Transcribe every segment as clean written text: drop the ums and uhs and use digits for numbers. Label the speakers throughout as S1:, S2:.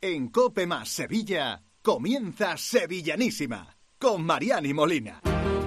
S1: En COPE más Sevilla comienza Sevillanísima con Mariani Molina.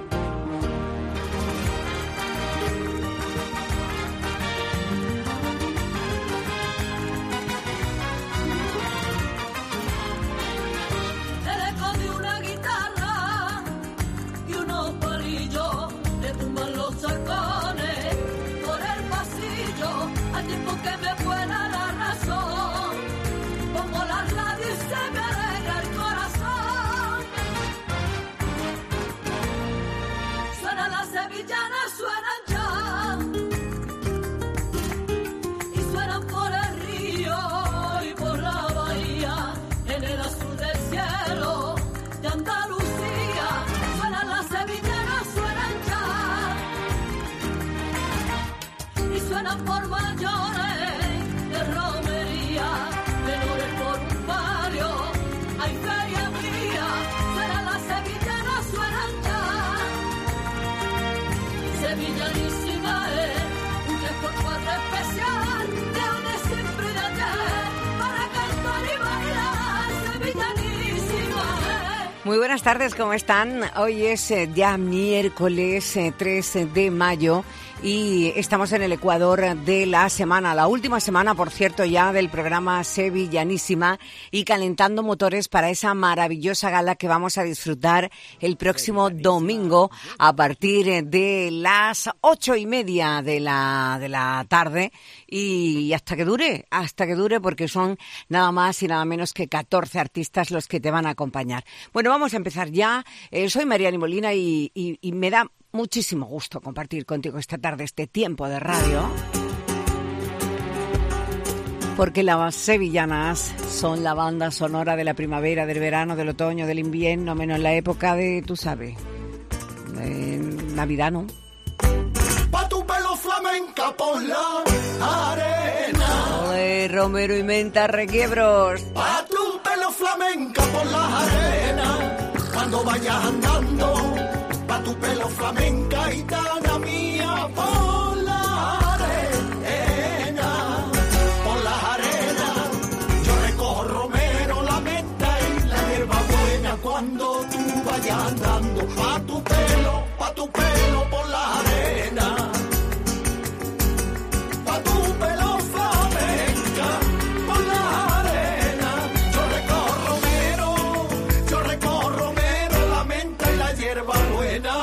S2: Por mayores de romería, menores por un barrio, hay feria mía, suenan las sevillanas, suenan ya. Sevillanísima es un 3x4 especial, de donde siempre de ayer, para cantar y bailar, sevillanísima es.
S3: Muy buenas tardes, ¿cómo están? Hoy es ya miércoles 3 de mayo. Y estamos en el ecuador de la semana, la última semana, por cierto, ya del programa Sevillanísima y calentando motores para esa maravillosa gala que vamos a disfrutar el próximo domingo a partir de las 8:30 de la tarde y hasta que dure porque son nada más y nada menos que 14 artistas los que te van a acompañar. Bueno, vamos a empezar ya. Soy Mariani Molina y me da muchísimo gusto compartir contigo esta tarde este tiempo de radio, porque las sevillanas son la banda sonora de la primavera, del verano, del otoño, del invierno, menos la época de, tú sabes, de Navidad, ¿no?
S4: Pa' tu pelo flamenca por la arena.
S3: Ole, Romero y Menta Requiebros.
S4: Pa' tu pelo flamenca por la arena. Cuando vayas andando, pa' tu pelo flamenca gitana mía, por la arena, por las arenas. Yo recojo romero, la menta y la hierba buena. Cuando tú vayas andando, pa' tu pelo por la arena. Pa' tu pelo flamenca por la arena. Yo recojo romero, la menta y la hierba buena.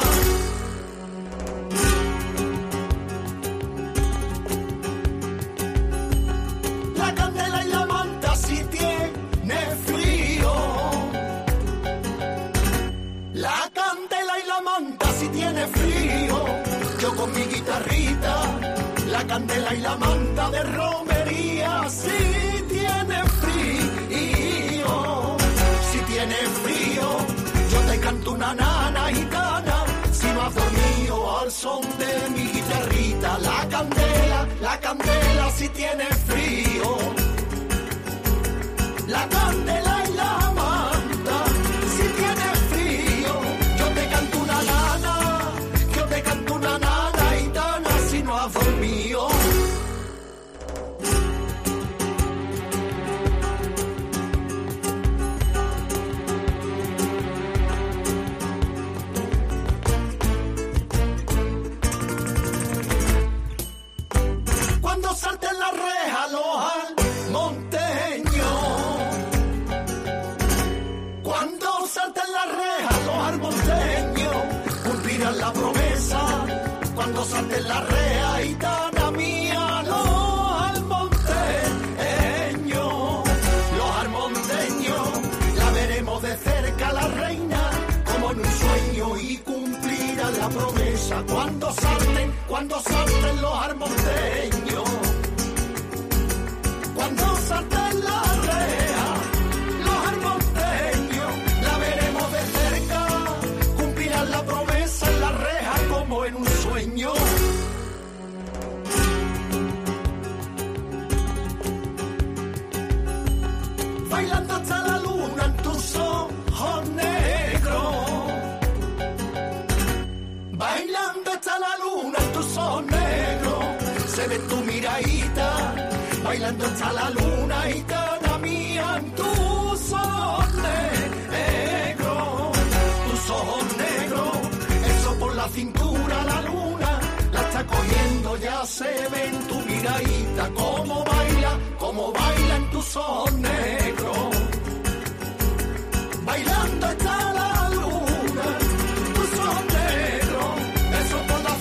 S4: La candela y la manta si tiene frío. La candela y la manta si tiene frío. Yo con mi guitarrita, la candela y la manta de romería si tiene frío. Si tiene frío, yo te canto una nana gitana. Si no has dormido al son de mi guitarrita, la candela si tiene frío. La candela y la manta si tiene frío. Yo te canto una nana gitana si no has dormido. Cuando salten la reja los almonteños, cuando salten la reja los almonteños, cumplirán la promesa. Cuando salten la reja gitana mía, los almonteños, la veremos de cerca la reina, como en un sueño y cumplirán la promesa. Cuando salten los almonteños, cuando salten la reja, los almonteños, la veremos de cerca, cumplirán la promesa en la reja como en un sueño. Bailando hasta la luna en tus ojos negros. Bailando hasta la luna en tus ojos negros. Se ve tu miradita. Bailando hasta la luna, gitana mía, en tu cintura la luna, la está cogiendo, ya se ve en tu miradita cómo baila en tu son negro. Bailando está la luna, tu son negro, eso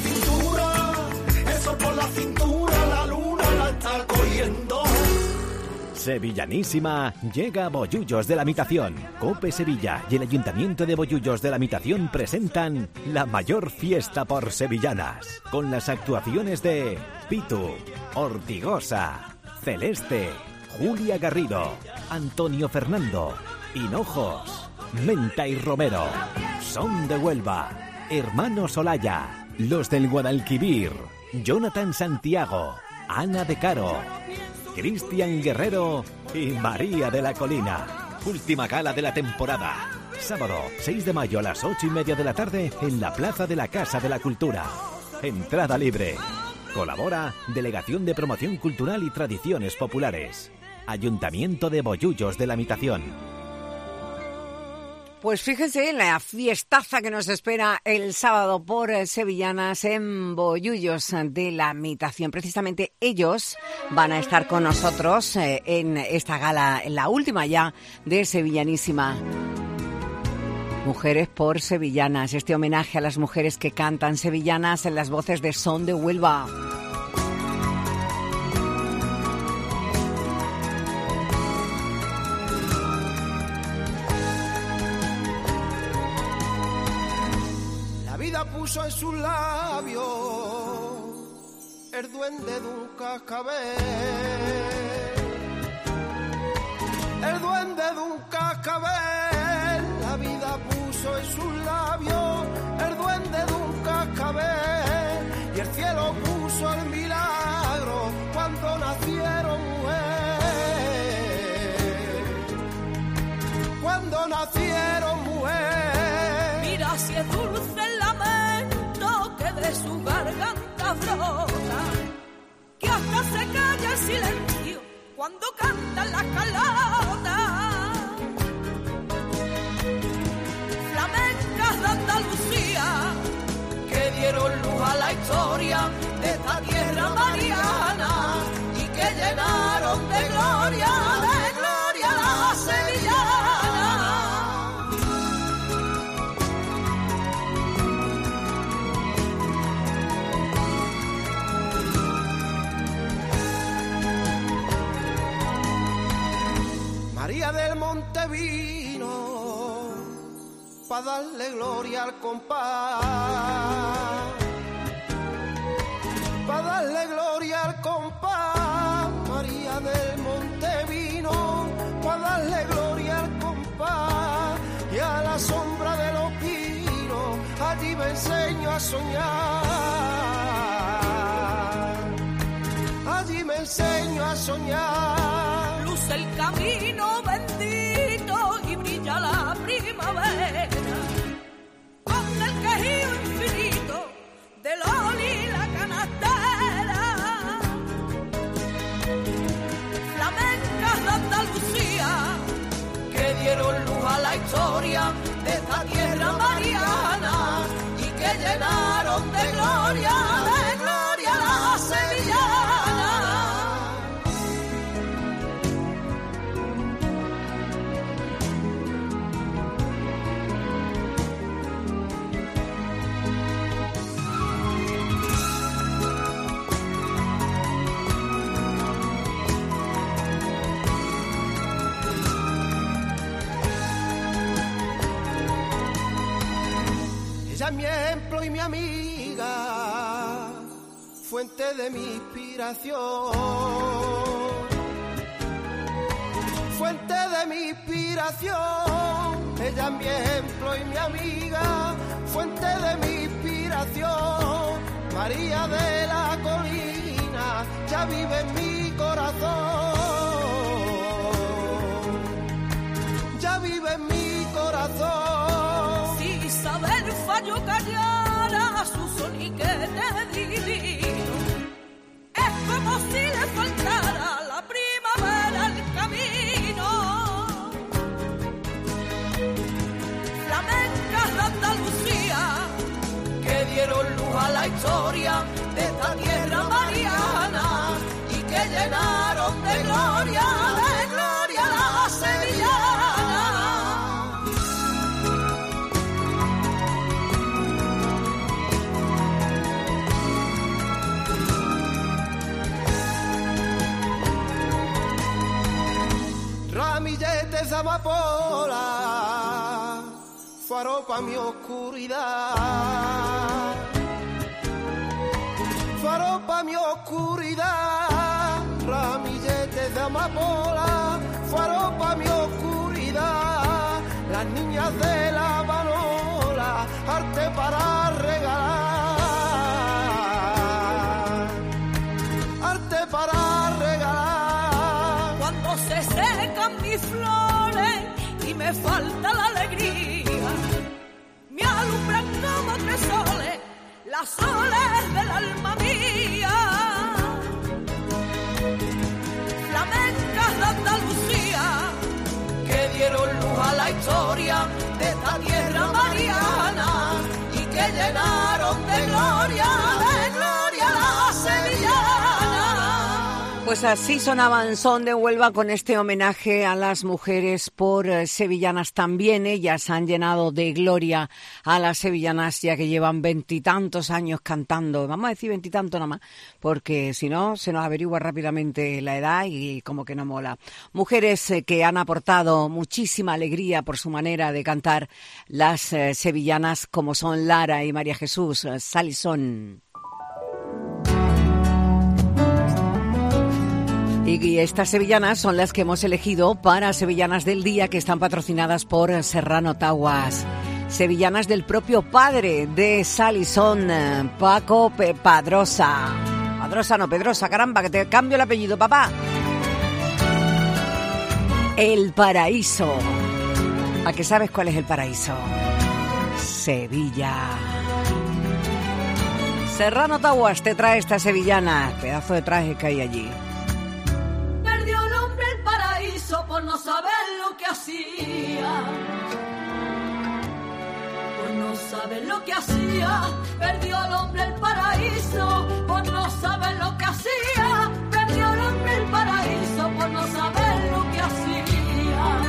S4: por la cintura, la luna la está cogiendo.
S5: Sevillanísima llega a Bollullos de la Mitación. COPE Sevilla y el Ayuntamiento de Bollullos de la Mitación presentan la mayor fiesta por sevillanas, con las actuaciones de Pitu, Ortigosa, Celeste, Julia Garrido, Antonio Fernando, Hinojos, Menta y Romero, Son de Huelva, Hermanos Olaya, Los del Guadalquivir, Jonathan Santiago, Ana de Caro, Cristian Guerrero y María de la Colina. Última gala de la temporada. Sábado 6 de mayo a las 8:30 de la tarde en la Plaza de la Casa de la Cultura. Entrada libre. Colabora Delegación de Promoción Cultural y Tradiciones Populares. Ayuntamiento de Bollullos de la Mitación.
S3: Pues fíjense la fiestaza que nos espera el sábado por sevillanas en Bollullos de la Mitación. Precisamente ellos van a estar con nosotros en esta gala, en la última ya de Sevillanísima. Mujeres por sevillanas, este homenaje a las mujeres que cantan sevillanas en las voces de Son de Huelva.
S4: Puso en sus labios el duende de un cascabel, el duende de un cascabel. La vida puso en sus labios el duende de un cascabel, y el cielo puso el milagro cuando nacieron mujer, cuando nacieron mujer.
S2: Mira si es dulce el lamento que de su garganta brota, que hasta se calla el silencio cuando cantan las calotas. Flamencas de Andalucía que dieron luz a la historia de esta tierra mariana y que llenaron de gloria la sevillana.
S4: María del Monte vino pa' darle gloria al compás, pa' darle gloria al compás. María del Monte vino pa' darle gloria al compás, y a la sombra de los pinos allí me enseño a soñar, allí me enseño a soñar.
S2: Luce el camino bendito y brilla la primavera con el quejío infinito de Loli la canastera. Flamencas de Andalucía que dieron luz a la historia de esta tierra mariana y que llenaron de gloria la sevillana.
S4: Ella es mi ejemplo y mi amiga, fuente de mi inspiración, fuente de mi inspiración. Ella es mi ejemplo y mi amiga, fuente de mi inspiración. María de la Colina ya vive en mi corazón, ya vive en mi corazón.
S2: Si saber fallo callar a su soniquete divino, es como si le faltara la primavera al camino. Flamencas de Andalucía que dieron
S4: historia de esta tierra mariana y que llenaron de gloria la sevillana. Ramilletes de amapola, faro pa' mi oscuridad, faro pa' mi oscuridad, ramilletes de amapola, faro pa' mi oscuridad, las niñas de la manola, arte para regalar, arte para regalar.
S2: Cuando se secan mis flores y me falta la alegría, me alumbran como tres soles, las soles del alma mía. Flamencas de Andalucía,
S4: que dieron luz a la historia de esta tierra mariana y que llenaron de gloria la sevillana.
S3: Pues así sonaban Son de Huelva con este homenaje a las mujeres por sevillanas. También ellas han llenado de gloria a las sevillanas, ya que llevan 20 y tantos años cantando. Vamos a decir 20 y tantos nada más, porque si no se nos averigua rápidamente la edad y como que no mola. Mujeres que han aportado muchísima alegría por su manera de cantar, las sevillanas, como son Lara y María Jesús Salisón. Y estas sevillanas son las que hemos elegido para Sevillanas del Día, que están patrocinadas por Serrano Taguas. Sevillanas del propio padre de Salisón, Paco Padrosa. Padrosa no, Pedrosa, caramba, que te cambio el apellido, papá. El Paraíso. ¿A qué sabes cuál es el paraíso? Sevilla. Serrano Taguas te trae esta sevillana. Pedazo de traje que hay allí.
S2: por no saber lo que hacía, por no saber lo que hacía, perdió el hombre el paraíso, por no saber lo que hacía, perdió el hombre el paraíso, por no saber lo que hacía,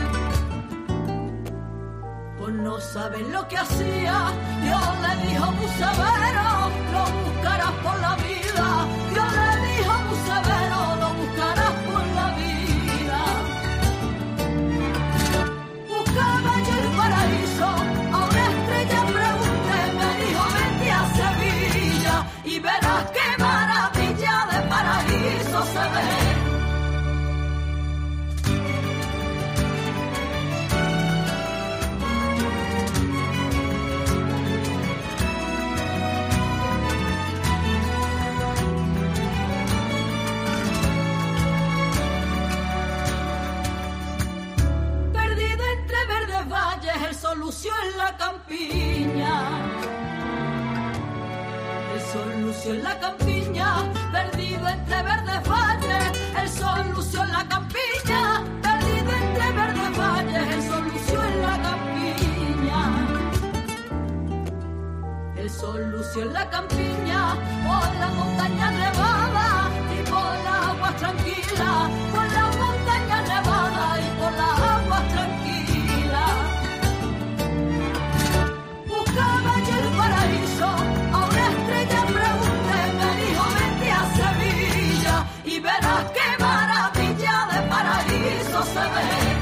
S2: por no saber lo que hacía. Dios le dijo muy severo, lo buscarás por la vida, Dios le dijo muy severo, lo buscarás por la vida. Buscaba yo el paraíso, a una estrella pregunté, me dijo vete a Sevilla y verás qué maravilla de paraíso se ve. Lució en la campiña, el sol lució en la campiña, perdido entre verdes valles, el sol lució en la campiña, perdido entre verdes valles, el sol lució en la campiña, el sol lució en la campiña, por la montaña nevada y por las aguas tranquilas, por la montaña nevada y por las aguas tranquilas. Buscaba yo el paraíso, a una estrella pregunté, me dijo vete a Sevilla y verás qué maravilla de paraíso se ve.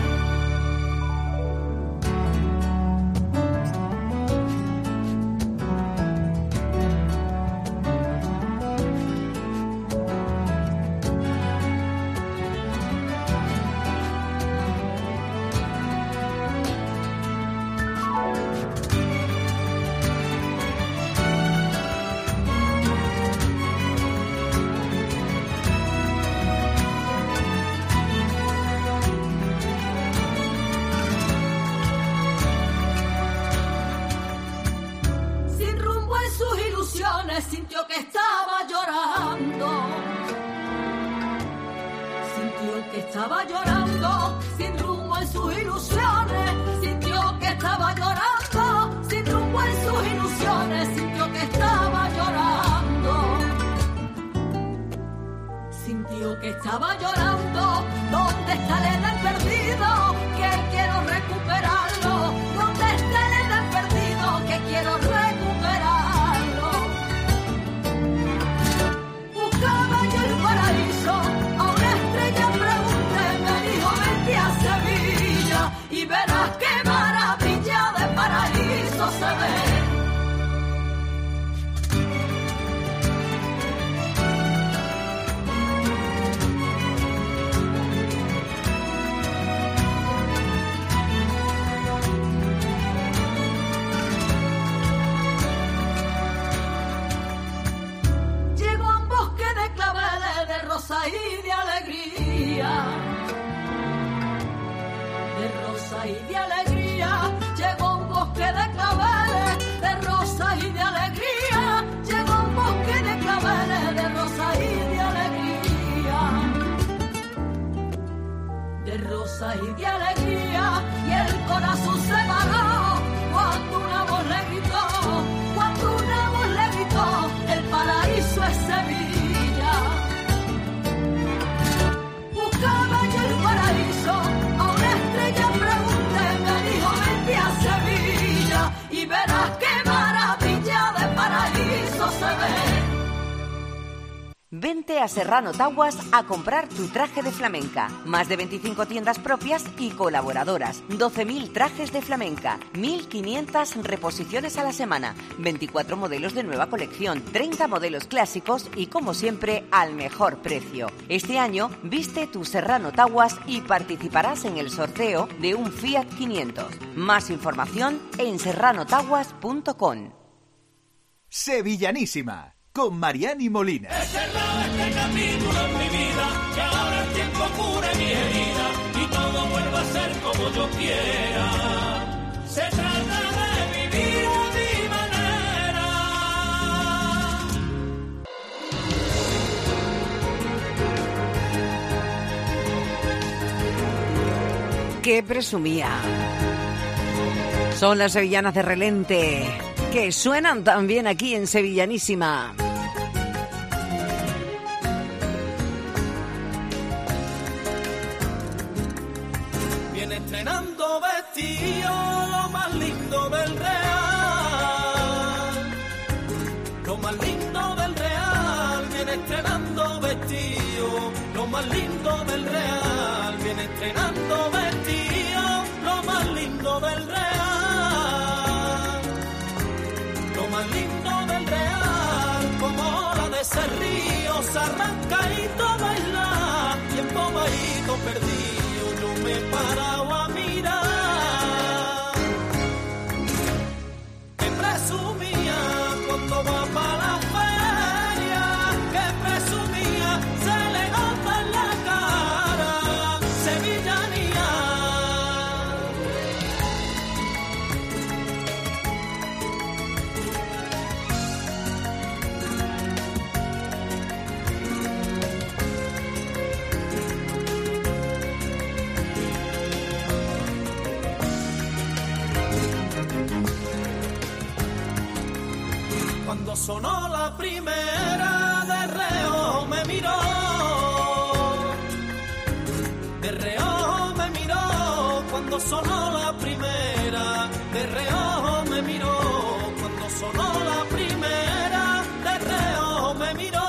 S2: Sintió que estaba llorando, sintió que estaba llorando, sin rumbo en sus ilusiones, sintió que estaba llorando, sin rumbo en sus ilusiones, sintió que estaba llorando. estaba llorando. ¿Dónde está el Edén perdido? Que quiero recuperarlo. ¿Dónde está el Edén perdido? Que quiero recuperarlo. Buscaba yo el paraíso, a una estrella pregunté, me dijo vente a Sevilla y verás qué maravilla de paraíso se ve. Y de alegría, de rosa y de alegría, llegó un bosque de claveles, de rosa y de alegría, llegó un bosque de claveles, de rosa y de alegría, de rosa y de alegría, y el corazón se paró cuando una voz le gritó, cuando una voz le gritó, el paraíso es Sevilla. Buscaba yo el paraíso, a una estrella pregunté, me dijo vente a Sevilla y verás qué maravilla de paraíso se ve.
S3: Vente a Serrano Taguas a comprar tu traje de flamenca. Más de 25 tiendas propias y colaboradoras. 12.000 trajes de flamenca. 1.500 reposiciones a la semana. 24 modelos de nueva colección. 30 modelos clásicos y, como siempre, al mejor precio. Este año, viste tu Serrano Taguas y participarás en el sorteo de un Fiat 500. Más información en serranotaguas.com.
S1: Sevillanísima, con Mariani Molina.
S4: He cerrado este capítulo en mi vida, que ahora el tiempo cure mi herida y todo vuelva a ser como yo quiera. Se trata de vivir a mi manera.
S3: ¡Qué presumía! Son las sevillanas de Relente, que suenan también aquí en Sevillanísima.
S4: Viene estrenando vestido, lo más lindo del Real. Lo más lindo del Real, viene estrenando vestido, lo más lindo del Real. Viene estrenando vestido, lo más lindo del Real. Lo más lindo del Real, como la de ese río, se arrancadito a bailar y embobadito perdido yo me he parado a mirar. Que presumía cuando va para la feria, que presumía, se le nota en la cara, sevillanía. Cuando sonó la primera, de reojo me miró, de reojo me miró. Cuando sonó la primera, de reojo me miró. Cuando sonó la primera, de reojo me miró,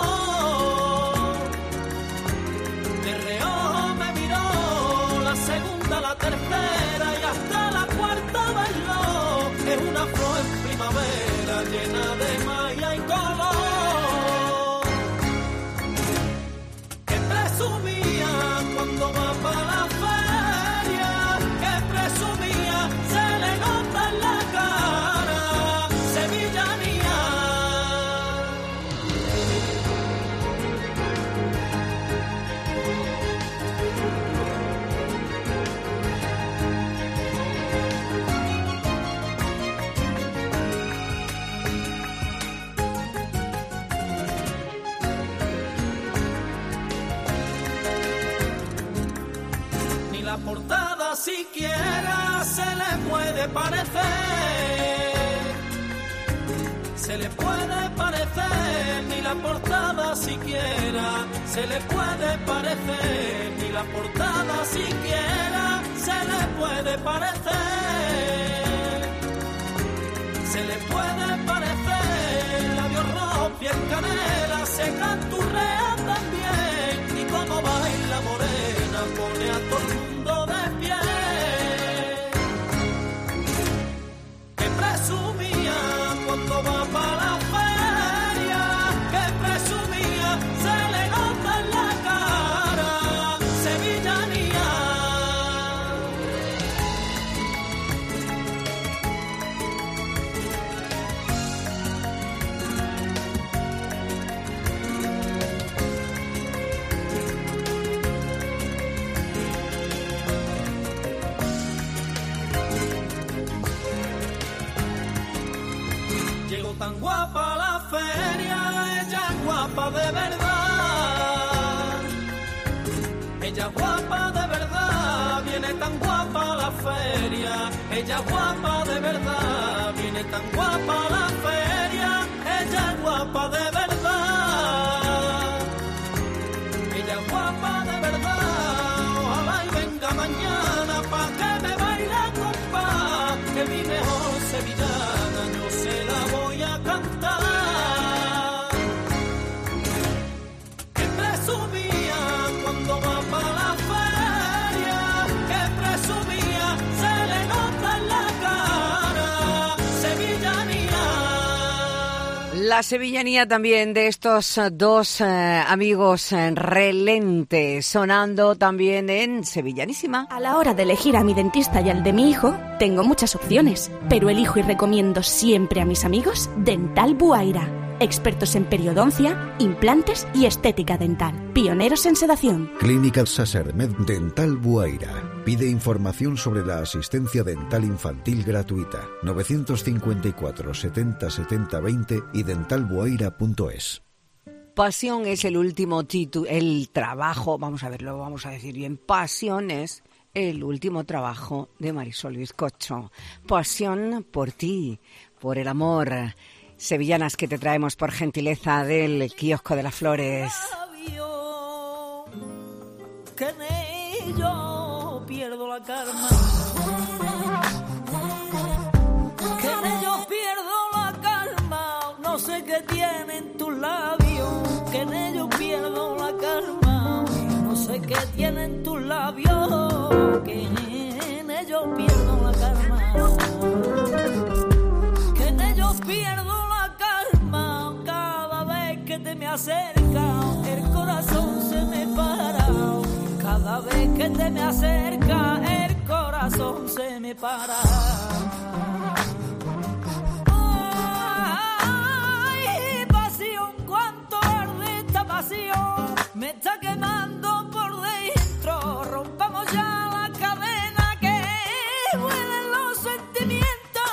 S4: de reojo me miró. La segunda, la tercera y hasta la cuarta bailó. Es una flor en primavera llena de magia y color, que presumía cuando va para la feria, que presumía, se le nota en la cara, sevillanía. La portada siquiera se le puede parecer,
S6: se le puede parecer, ni la portada siquiera, se le puede parecer, ni la portada siquiera, se le puede parecer, se le puede parecer, labios rojos, piel canela, se canturrea también, y como baila morena, pone a todo el mundo de pie. Que presumía cuando va para la feria, que presumía, se le nota en la cara, sevillanía. Llegó tan guapa a la feria, ella es guapa de verdad. Ella es guapa de verdad, viene tan guapa a la feria. Ella es guapa de verdad, viene tan guapa a la feria. Ella es guapa de verdad. Ella es guapa de verdad, ojalá y venga mañana pa' que me baile con paz, que mi mejor sevillana yo se la voy a cantar. Que presumía cuando va para la feria, que presumía, se le nota en la cara, sevillanía.
S3: La sevillanía también de estos dos amigos relentes, sonando también en Sevillanísima.
S7: A la hora de elegir a mi dentista y al de mi hijo, tengo muchas opciones, pero elijo y recomiendo siempre a mis amigos Dental Buaira. Expertos en periodoncia, implantes y estética dental. Pioneros en sedación.
S8: Clínica Sasermed Dental Buaira. Pide información sobre la asistencia dental infantil gratuita. 954 70 70 20 y dentalbuaira.es.
S3: Pasión es el último el trabajo, vamos a verlo, vamos a decir bien. Pasión es el último trabajo de Marisol Bizcocho. Pasión por ti, por el amor. Sevillanas que te traemos por gentileza del Kiosco de las Flores.
S2: Que en ello pierdo la calma, que en ello pierdo la calma, no sé qué tienen tus labios, que en ello pierdo la calma, no sé qué tienen tus labios, que en ello pierdo la calma, que en ello pierdo la calma, cada vez que te me acercas, el corazón se me para. Cada vez que te me acerca, el corazón se me para. Ay, pasión, cuánto arde esta pasión. Me está quemando por dentro. Rompamos ya la cadena que vuelen los sentimientos.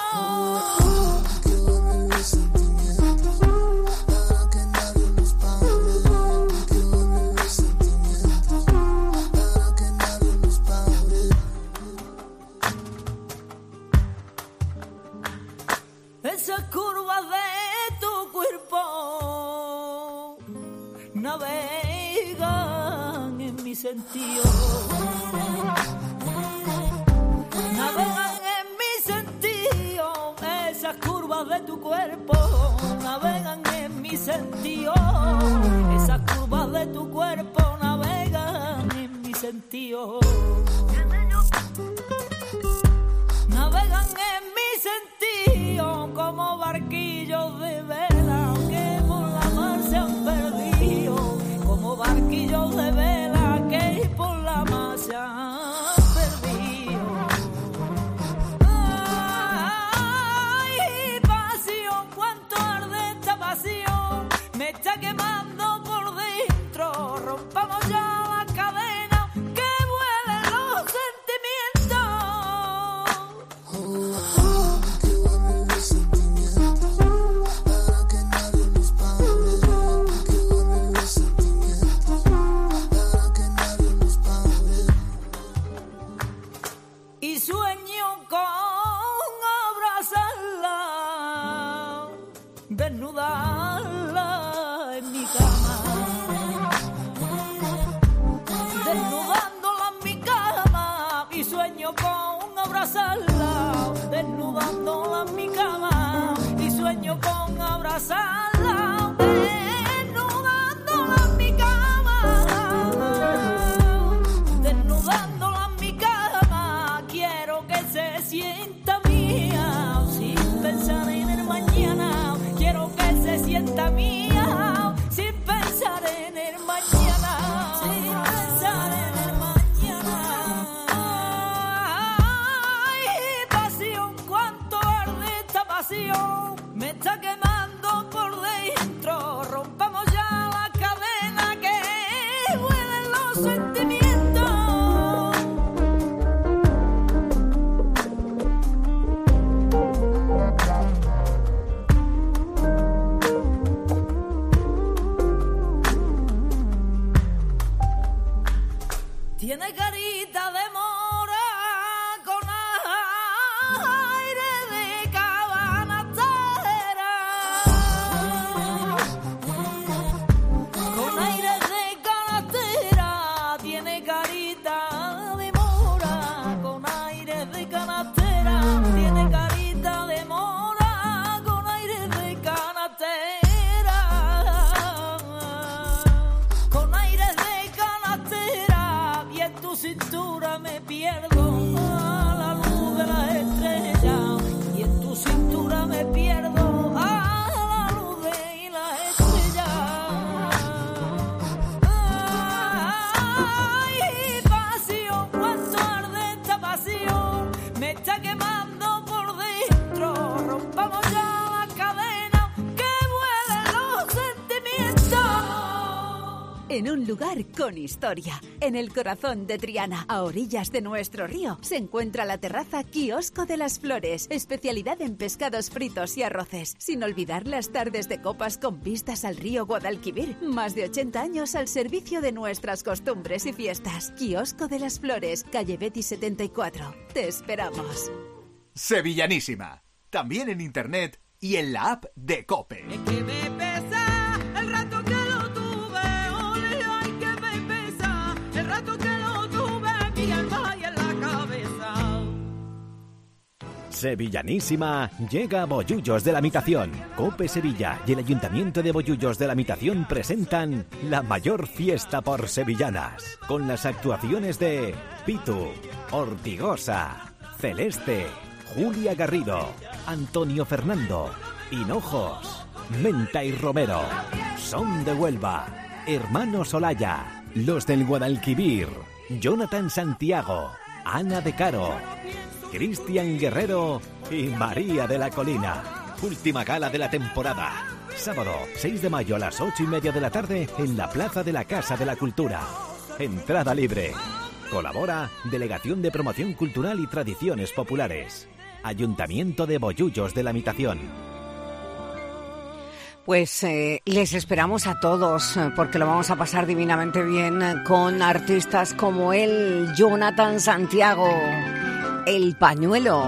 S2: Esas curvas de tu cuerpo navegan en mi sentido, navegan en mi sentido. Esas curvas de tu cuerpo navegan en mi sentido. Esas curvas de tu cuerpo navegan en mi sentido. Navegan en mi sentido como barquillos de vela que por la mar se han perdido, como barquillos de vela que por la mar se han perdido. Ay, pasión, cuánto arde esta pasión, me está quemando por dentro. Rompamos ya la cadena que vuelen los
S6: abrazarla, desnudándola en mi cama, y sueño con abrazarla, desnudándola en mi cama, desnudándola en mi cama. Quiero que se sienta mía, sin pensar en el mañana. Quiero que se sienta mía, sin pensar en el mañana, sin pensar en el mañana. Ay, pasión, cuánto arde esta pasión, me está quemando por dentro. Rompamos ya la cadena que vuelen los sentimientos. Tiene carita de mora con aire de cabanatera, con aire de canastera. Tiene carita de mora con aire de canastera. Tiene carita de mora con aire de canastera, con aire de canastera. Y en tu cintura me pierdo a la luz de las estrellas, y en tu cintura me pierdo a la luz de las estrellas. Ay, pasión, cuánto arde esta pasión, me está quemando por dentro. Rompamos ya la cadena que vuelen los sentimientos.
S9: En un lugar con historia, en el corazón de Triana, a orillas de nuestro río, se encuentra la terraza Quiosco de las Flores, especialidad en pescados fritos y arroces, sin olvidar las tardes de copas con vistas al río Guadalquivir. Más de 80 años al servicio de nuestras costumbres y fiestas. Quiosco de las Flores, calle Betis 74. Te esperamos.
S1: Sevillanísima. También en internet y en la app de COPE.
S6: Es que me pesa el rato que lo tuve, ole, ay, que me pesa el rato que lo tuve, mi alma y en la cabeza.
S5: Sevillanísima llega a Bollullos de la Mitación. COPE Sevilla y el Ayuntamiento de Bollullos de la Mitación presentan la mayor fiesta por sevillanas, con las actuaciones de Pitu, Ortigosa, Celeste, Julia Garrido, Antonio Fernando, Hinojos, Menta y Romero, Son de Huelva, Hermanos Olaya, Los del Guadalquivir, Jonathan Santiago, Ana de Caro, Cristian Guerrero y María de la Colina. Última gala de la temporada. Sábado 6 de mayo a las 8:30 de la tarde en la Plaza de la Casa de la Cultura. Entrada libre. Colabora Delegación de Promoción Cultural y Tradiciones Populares. Ayuntamiento de Bollullos de la Mitación.
S3: Pues les esperamos a todos porque lo vamos a pasar divinamente bien con artistas como el Jonathan Santiago, El Pañuelo.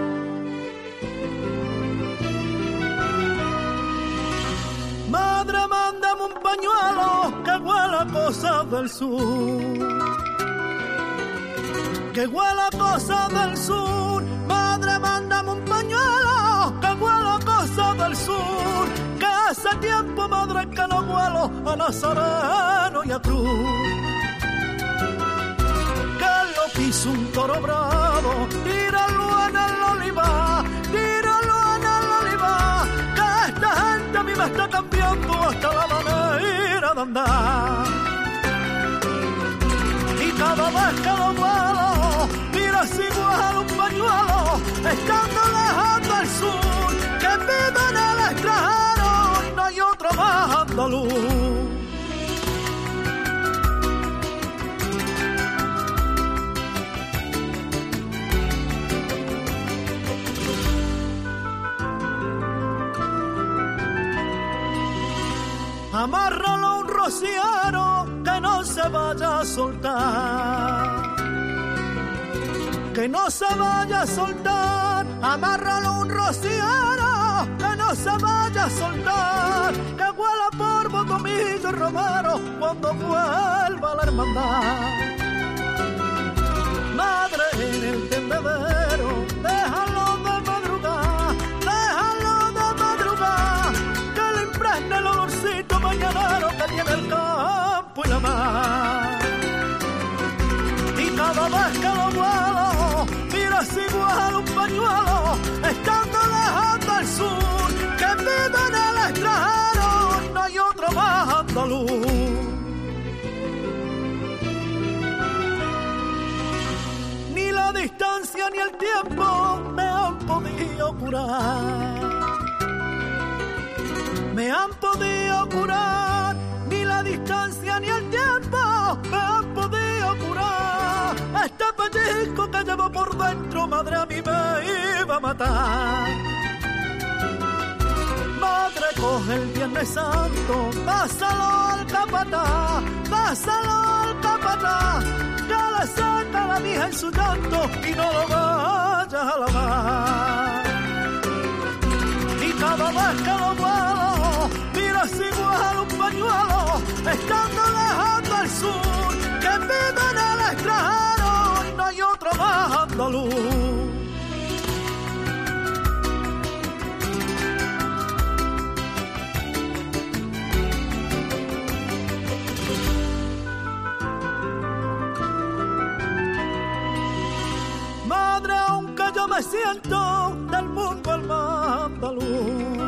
S4: Madre, mándame un pañuelo que huela a cosas del sur, que huela a cosas del sur. Madre, mándame un pañuelo que huela a cosas del sur, que hace tiempo, madre, que no huelo a Nazareno y a Cruz. Que lo piso un toro bravo, tíralo en el olivar, tíralo en el olivar, que esta gente a mí me está cambiando hasta la manera de andar. Y cada vez que lo vuelo, mira si vuelo un pañuelo, estando lejos del sur, que vive en el extranjero, no hay otro más andaluz. Amárralo a un rociero que no se vaya a soltar, que no se vaya a soltar. Amárralo a un rociero que no se vaya a soltar, que huela por Botomillo y Romero cuando vuelva la hermandad. Madre, en el tendedero tiempo me han podido curar. Me han podido curar, ni la distancia ni el tiempo me han podido curar. Este pellizco que llevo por dentro, madre, a mí me iba a matar. Madre, coge el Viernes Santo, dásalo al capataz, dásalo al capataz. Ya le saca la vieja en su llanto y no lo vayas a lavar. Y cada vez que lo muevo, miras igual un pañuelo, estando lejos del sur, que vive en el extranjero y no hay otro más andaluz. Madre, aunque yo me siento del mundo el más andaluz,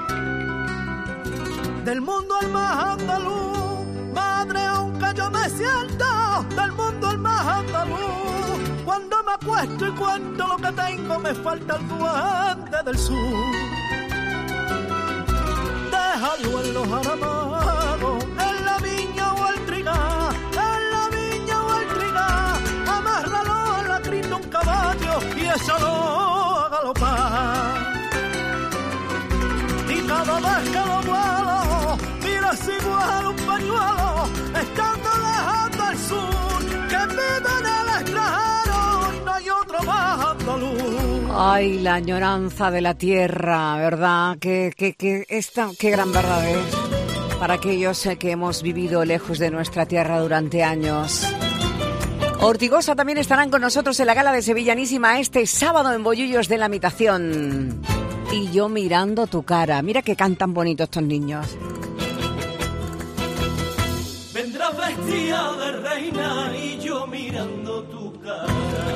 S4: del mundo el más andaluz. Madre, aunque yo me siento del mundo el más andaluz, cuando me acuesto y cuento lo que tengo, me falta el duende del sur. Déjalo en los aramados, en la viña o el trigal, en la viña o el trigal, amárralo a la crin de un caballo y échalo a galopar. Y cada vez que lo vuelo, miras igual un pañuelo, estando lejos del sur, que vive en el extranjero y no hay otro más andaluz.
S3: Ay, la añoranza de la tierra, ¿verdad? Qué gran verdad es para aquellos que hemos vivido lejos de nuestra tierra durante años. Ortigosa también estarán con nosotros en la gala de Sevillanísima este sábado en Bollullos de la Mitación. Y yo mirando tu cara. Mira que cantan bonito estos niños.
S6: Vendrás vestida de reina y yo mirando tu cara.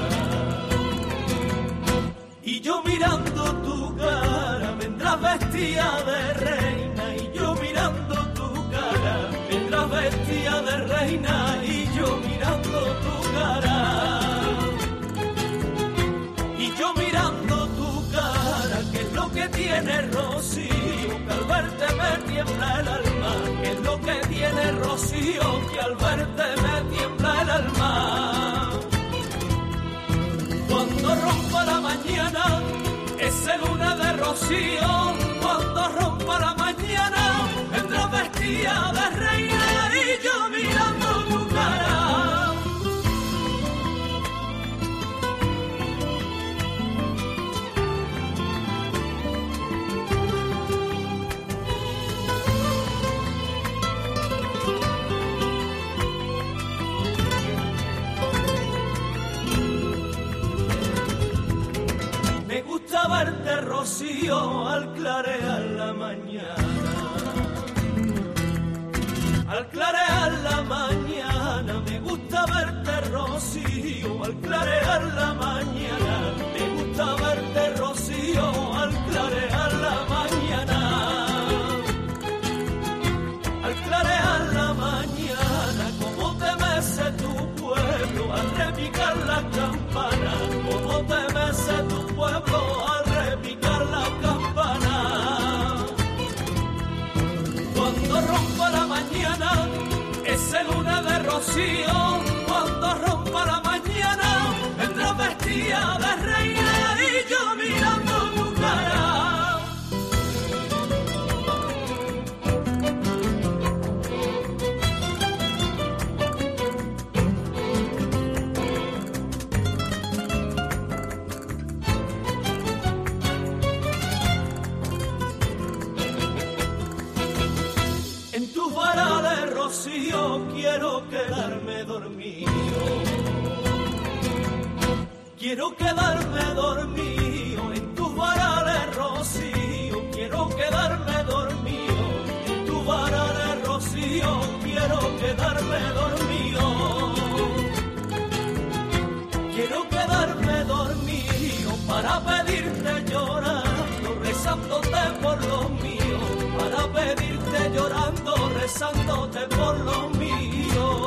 S6: Y yo mirando tu cara. Vendrás vestida de reina y yo mirando tu cara. Vendrás vestida de reina y yo mirando tu cara. Y yo mirando tu cara, que es lo que tiene Rocío, que al verte me tiembla el alma, que es lo que tiene Rocío, que al verte me tiembla el alma. Cuando rompa la mañana, ese luna de Rocío, cuando rompa la mañana, vendrá vestida de reina y yo mirando tu cara. Me gusta verte, Rocío, al clarear la mañana. Al clarear la mañana, me gusta verte, Rocío, al clarear la mañana. Me gusta verte, Rocío, al clarear la mañana. Al clarear la mañana, como te mece tu pueblo, al repicar la campana, como te mece tu pueblo, al repicar la campana. Cuando rompa la mañana, ese luna de Rocío, cuando rompa la mañana, vendrá vestida de reina y yo mirando tu cara. En tus varales, Rocío, quiero quedarme dormido. Quiero quedarme dormido en tus varales, Rocío. Quiero quedarme dormido en tus varales, Rocío. Quiero quedarme dormido. Quiero quedarme dormido para pedirte llorando, rezándote por lo mío. Para pedirte llorando, rezándote por lo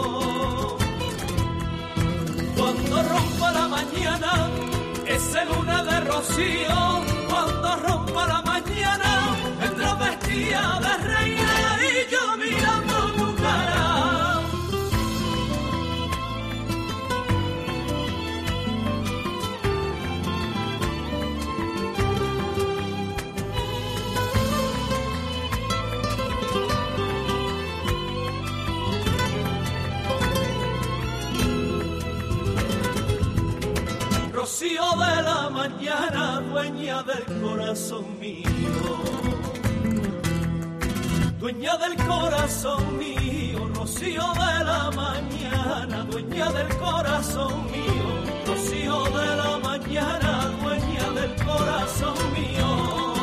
S6: mío. Cuando rompa la mañana, ese luna rocío, cuando rompa la mañana, entra vestida de reina y yo mirando tu cara. Rocío de la mañana, dueña del corazón mío, dueña del corazón mío, rocío de la mañana, dueña del corazón mío, rocío de la mañana, dueña del corazón mío,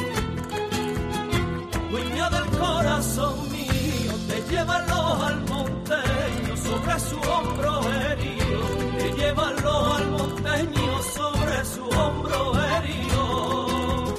S6: dueña del corazón mío, te llevan los almonteños sobre su hombro herido, te llevan los almonteños sobre su hombro herido.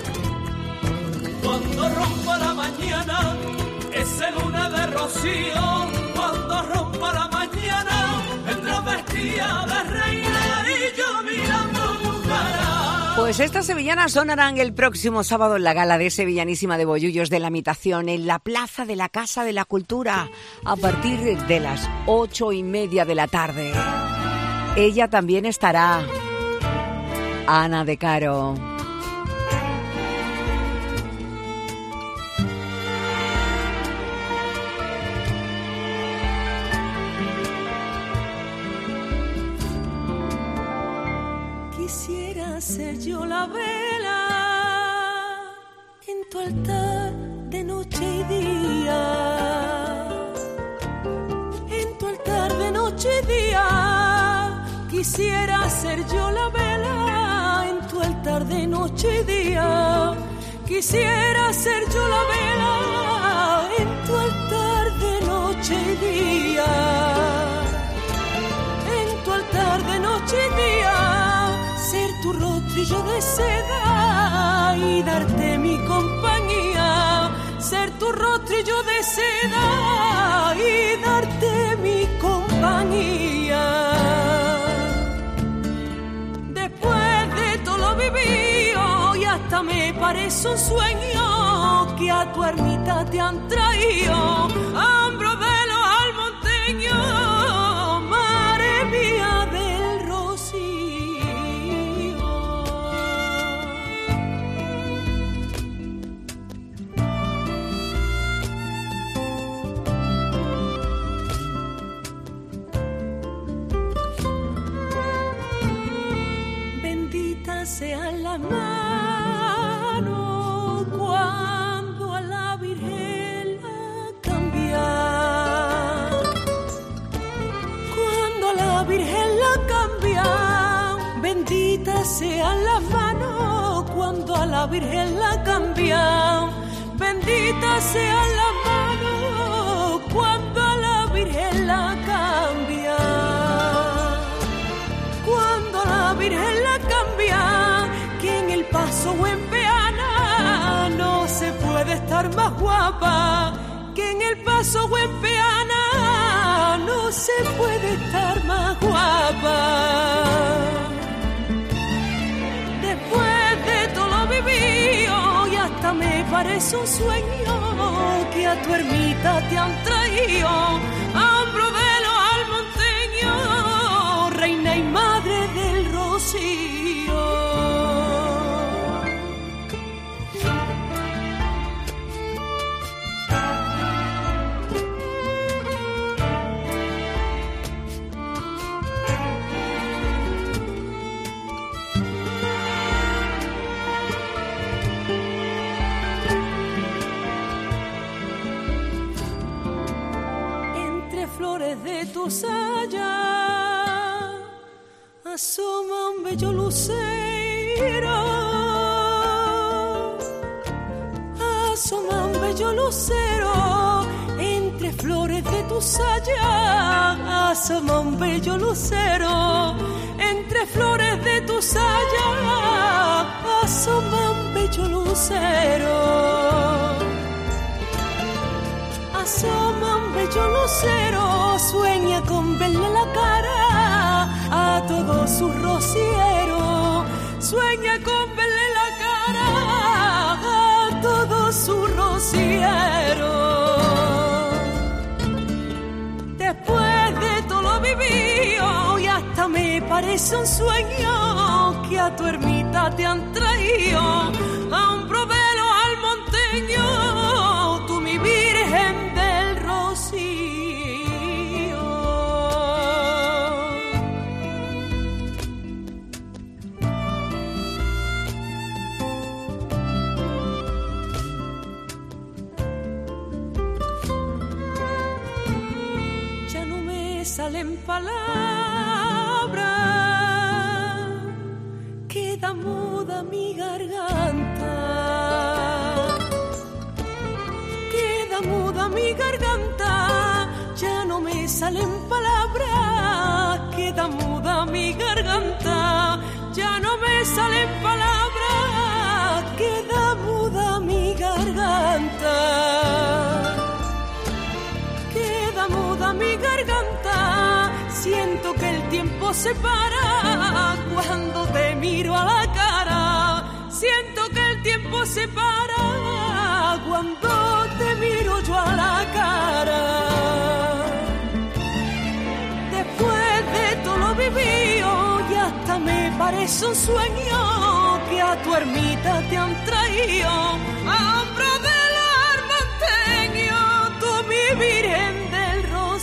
S6: Cuando rompa la mañana, ese luna de rocío, cuando rompa la mañana, entra vestida de reina y yo mirando tu cara.
S3: Pues estas sevillanas sonarán el próximo sábado en la gala de Sevillanísima de Bollullos de la Imitación en la Plaza de la Casa de la Cultura a partir de las 8:30 de la tarde. Ella también estará, Ana de Caro.
S2: Quisiera ser yo la vela en tu altar de noche y día, en tu altar de noche y día. Quisiera ser yo la vela en tu altar de noche y día. Quisiera ser yo la vela en tu altar de noche y día, en tu altar de noche y día. Ser tu rostrillo de seda y darte mi compañía. Ser tu rostrillo de seda y darte mi compañía. Después de todo lo vivido y hasta me parece un sueño que a tu ermita te han traído hombros de los almonteños, madre mía del rocío. Bendita sea la mano cuando a la Virgen la cambia, cuando a la Virgen la cambia. Bendita sea la mano cuando a la Virgen la cambia. Bendita sea la mano cuando a la Virgen la cambia. Cuando a la Virgen la cambia, que en el Paso o en Peana no se puede estar más guapa. Que en el Paso o en Peana no se puede estar más guapa. Después de todo lo vivido y hasta me parece un sueño que a tu ermita te han traído hombros de los almonteños, reina y madre del rocío. De tu saya asoma un bello lucero, asoma un bello lucero. Entre flores de tu saya asoma un bello lucero. Entre flores de tu saya asoma un bello lucero. Asoma un bello lucero, sueña con verle la cara a todos sus rocieros. sueña con verle la cara a todo su rociero. Después de todo lo vivido y hasta me parece un sueño que a tu ermita te han traído a un probelo al monteño, tú mi virgen del rocío. Salen palabras, queda muda mi garganta, queda muda mi garganta, ya no me salen palabras, queda muda mi garganta, ya no me salen palabras, queda muda mi garganta. Queda muda mi garganta, siento que el tiempo se para cuando te miro a la cara. Siento que el tiempo se para cuando te miro yo a la cara. Después de todo lo vivido y hasta me parece un sueño que a tu ermita te han traído a hombro del armonteño, tú mi virgen del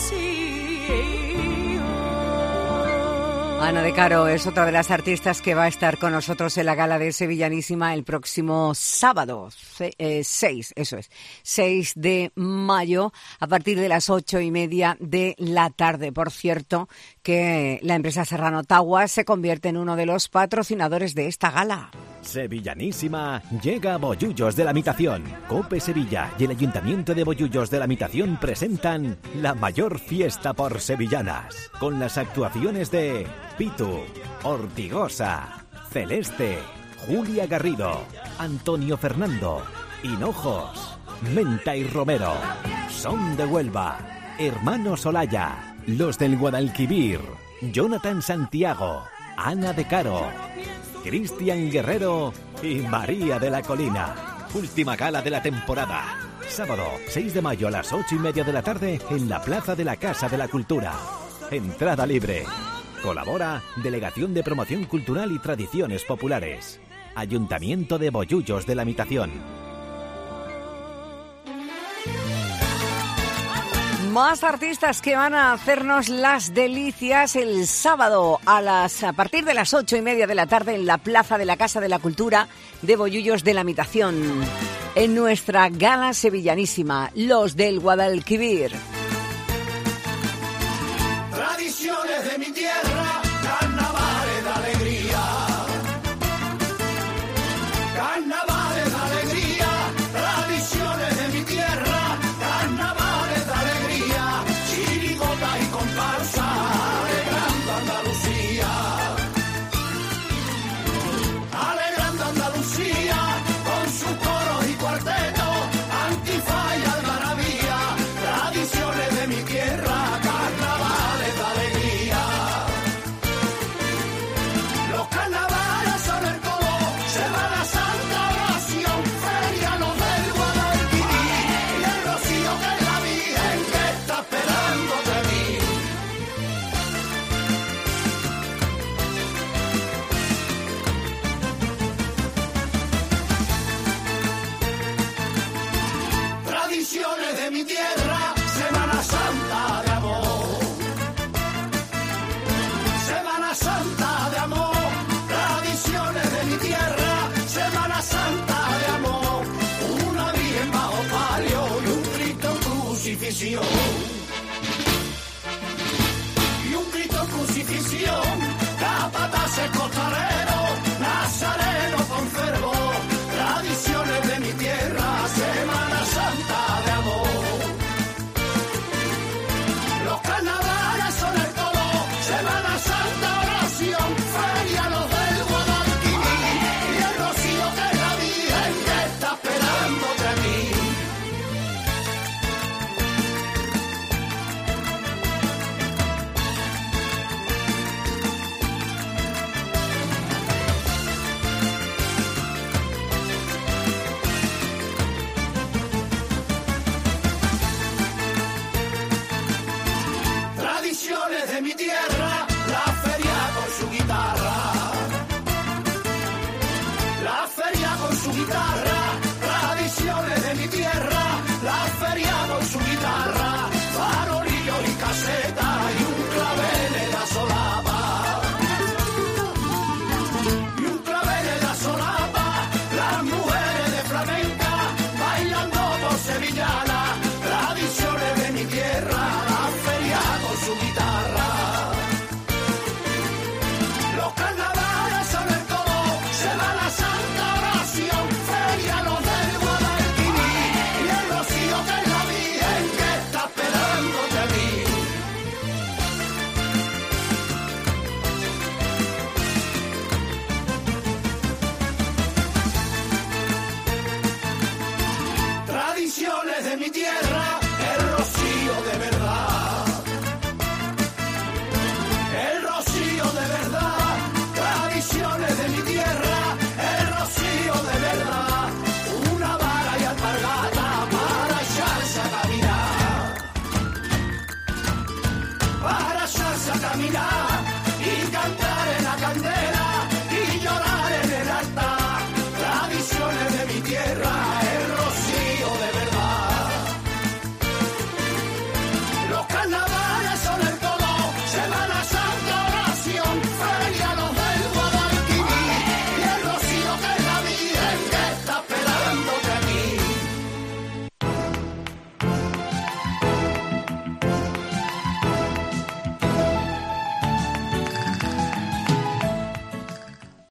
S2: rocío.
S3: Ana de Caro es otra de las artistas que va a estar con nosotros en la gala de Sevillanísima el próximo sábado, 6 de mayo, a partir de las 8:30 de la tarde. Por cierto, que la empresa Serrano Taguas se convierte en uno de los patrocinadores de esta gala.
S5: Sevillanísima llega a Bollullos de la Mitación. COPE Sevilla y el Ayuntamiento de Bollullos de la Mitación presentan la mayor fiesta por sevillanas, con las actuaciones de Pitu, Ortigosa, Celeste, Julia Garrido, Antonio Fernando, Hinojos, Menta y Romero, Son de Huelva, Hermanos Olaya, Los del Guadalquivir, Jonathan Santiago, Ana de Caro, Cristian Guerrero y María de la Colina. Última gala de la temporada. Sábado 6 de mayo a las 8:30 de la tarde en la Plaza de la Casa de la Cultura. Entrada libre. Colabora Delegación de Promoción Cultural y Tradiciones Populares. Ayuntamiento de Bollullos de la Mitación.
S3: Más artistas que van a hacernos las delicias el sábado a partir de las 8:30 de la tarde en la Plaza de la Casa de la Cultura de Bollullos de la Mitación. En nuestra gala sevillanísima, Los del Guadalquivir.
S4: Tradiciones de mi tierra, carnavales de alegría. Carnavales de alegría, tradiciones de mi tierra, carnavales de alegría. Chirigota y comparsa, alegrando Andalucía. Alegrando Andalucía, con sus coros y cuartetos, antifa y algarabía. Tradiciones de mi tierra, carnavales de alegría. Los carnavales son el todo, Semana Santa, oración, feria, los del Guadalquivir y el rocío que es la Virgen que está esperándote a mí. Tradiciones de mi tierra, Semana Santa de amor. Semana Santa de amor, tradiciones de mi tierra, Semana Santa de amor. Una virgen bajo palio y un Cristo en crucifixión. Y un Cristo en crucifixión, capataces costaleros, nazareno con fervor. Tradiciones de mi tierra, Semana Santa de amor. Los carnavales son el todo, Semana Santa, oración, feria, los del Guadalquivir y el rocío que es la Virgen que está esperándote a mí. su guitarra, tradiciones de mi tierra, la feria con su guitarra, farolillo y caseta y un clavel en la solapa. Y un clavel en la solapa, las mujeres de flamenca bailando por sevillana, tradiciones de mi tierra, la feria con su guitarra. Los carnavales son el todo, se va la Santa Oración, feria los del Guadalquivir y el rocío que es la Virgen que está esperando de mí. Tradiciones de mi tierra, el rocío de verdad. El rocío de verdad, tradiciones de mi tierra, el rocío de verdad. Una vara y alpargata para echarse a caminar. Para echarse a caminar.